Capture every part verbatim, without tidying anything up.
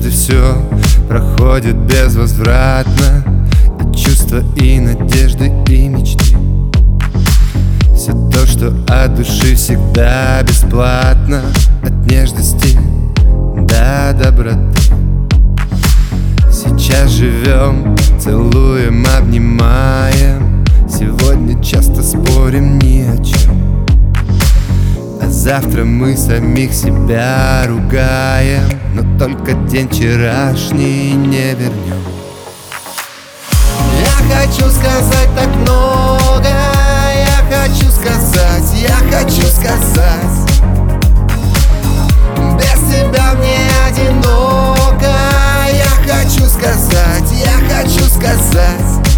однажды все проходит безвозвратно. И чувства, и надежды, и мечты. Все то, что от души, всегда бесплатно. От нежности до доброты. Сейчас живем, целуем, обнимаем. Сегодня часто спорим ни о чем, а завтра мы самих себя ругаем. Но только день вчерашний не вернем. Я хочу сказать так много, я хочу сказать, я хочу сказать. Без тебя мне одиноко. Я хочу сказать, я хочу сказать.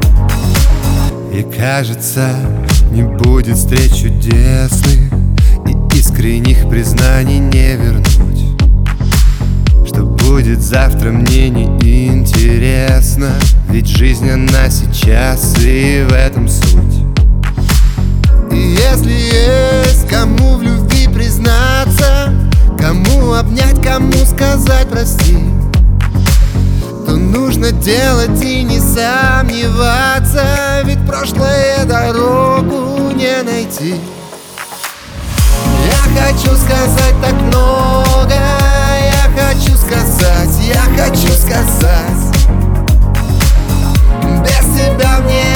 И кажется, не будет встреч чудесных, и искренних признаний не вернуть. Что будет завтра, мне не интересно, ведь жизнь она сейчас, и в этом суть. И если есть кому в любви признаться, кому обнять, кому сказать прости, то нужно делать и не сомневаться, ведь прошлое дорогу не найти. Я хочу сказать так много, я хочу сказать, я хочу сказать. Без тебя мне